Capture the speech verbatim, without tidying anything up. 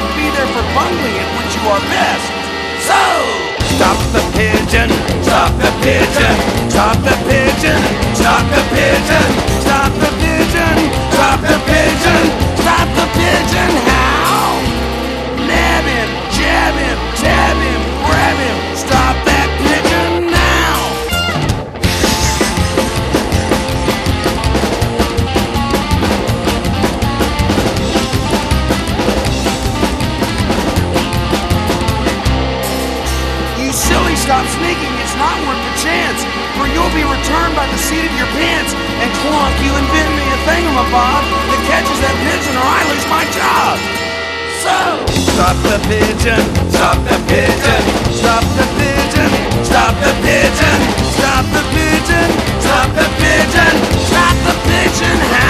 be there for bungling it when you are best. So, Stop the pigeon, stop the pigeon, stop the pigeon, stop the pigeon, stop the pigeon, stop the pigeon, stop the pigeon. How? nab him, jab him, tab him, grab him. Stop that pigeon now. You silly, stop sneaking. It's not worth the chance. For you'll be returned by the seat of your pants. And Clonk, you invent me a thingamabob that catches that pigeon or I lose my job. So, Stop the pigeon, stop the pigeon, stop the pigeon, stop the pigeon, stop the pigeon, stop the pigeon, stop the pigeon.